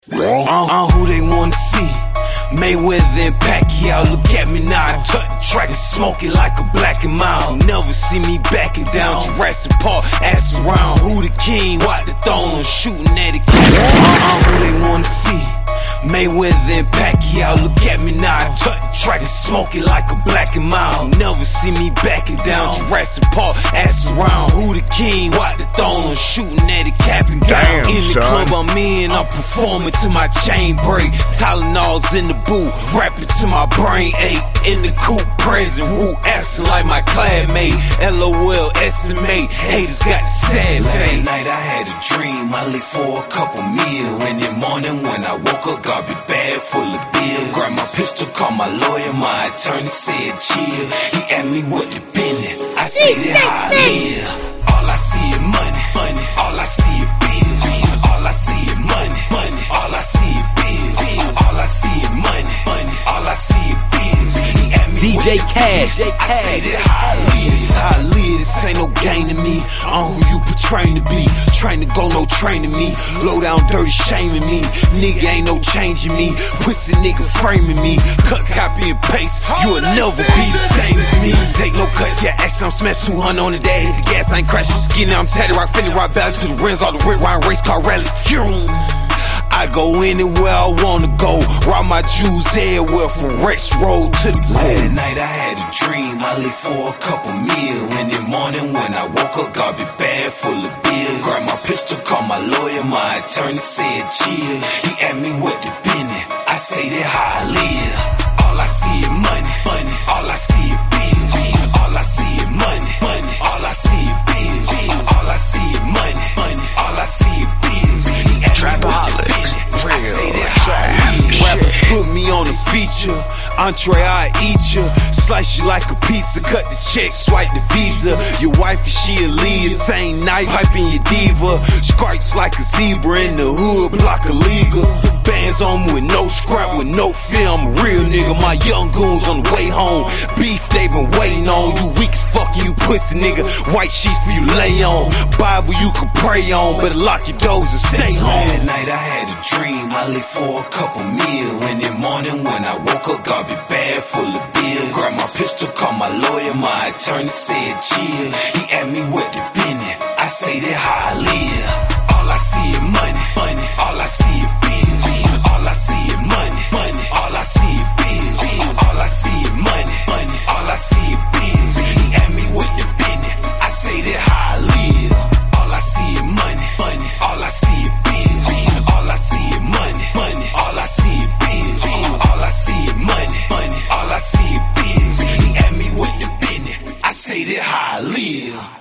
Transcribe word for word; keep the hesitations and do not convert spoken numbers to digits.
I'm who they wanna see. Mayweather and Pacquiao, look at me now. I touch the track and smoke it like a black and mild. Never see me backing down. Jurassic Park, ass around. Who the king? What the throne? I'm shooting at it. I'm who they wanna see. Mayweather and Pacquiao, look at me now. I touch the track and smoke it like a black and mild. Never see me backing down. Jurassic Park, ass around. Who the king? What the throne? I'm shooting at it, cap and gown. In the son. club I'm in, I'm performing to my chain break. Tylenol's in the booth, rapping to my brain ache. In the coupe, present, woo, asking like my classmate. LOL, estimate, haters got the sad Last face. night I had a dream, I lay for a couple meal. In the morning when I woke up, garbage bag full of beer. Grabbed my pistol, called my lawyer, my attorney said chill. He asked me what the business, I said that how I live. All I see is money, money. All I see is bills. All I see is money, money. All I see is bills. All I see is money, money. All I see is bills. He asked me D J what the Cash, business, I Cash. said that how I live. This is how I live, this ain't no game to me. I'm who you portraying to be. Train to go, no training me. Low down, dirty, shaming me. Nigga ain't no changing me. Pussy nigga framing me. Cut, copy, and paste. You'll never be the same as me. Take no cut, yeah, action. I'm smashed two hundred on the day. Hit the gas, I ain't crashing. Skinny, I'm tatted, rock, finna rock, balance to the rims. All the red wine race car rallies. I go anywhere I wanna go. Rock my jewels everywhere from Rex Road to the Last pole. night I had a dream, I lay for a couple meal. In the morning when I woke up, garbage bag full of bills. Grabbed my pistol, called my lawyer, my attorney said chill. He asked me what the business, I say that how I live. All I see is money, money. All I see is bills. All I see is money, money. All I see is bills. All I see is money, money. All I see is bills. He asked me what the business, I say that how I live. Rappers put me on a feature. Entree, I eat ya. Slice you like a pizza. Cut the check, swipe the visa. Your wife, if she a lead, same night, piping your diva. Stripes like a zebra in the hood, block a legal. Bands on me with no scrap, with no film. A real nigga, my young goons on the way home. Beef they been waiting on. You weak as fuck, you pussy nigga. White sheets for you lay on. Bible you can pray on. Better lock your doors and stay home. Last night I had a dream, I lay for a couple meal. In the morning when I woke up, garbage bag full of bills. Grabbed my pistol, called my lawyer, my attorney said chill. He asked me what the business, I say that how I live. All I see is money, money. All I see is bills. All I see is money, money. All I see is bills. All I see is money, money. All I see is bills. He asked me what the business, I say that how I live. All I see is money, money. All I see is bills. All I see is money, money. All I see is bills. All I see is money, money. All I see is bills. He asked me what the business, I say that how I live.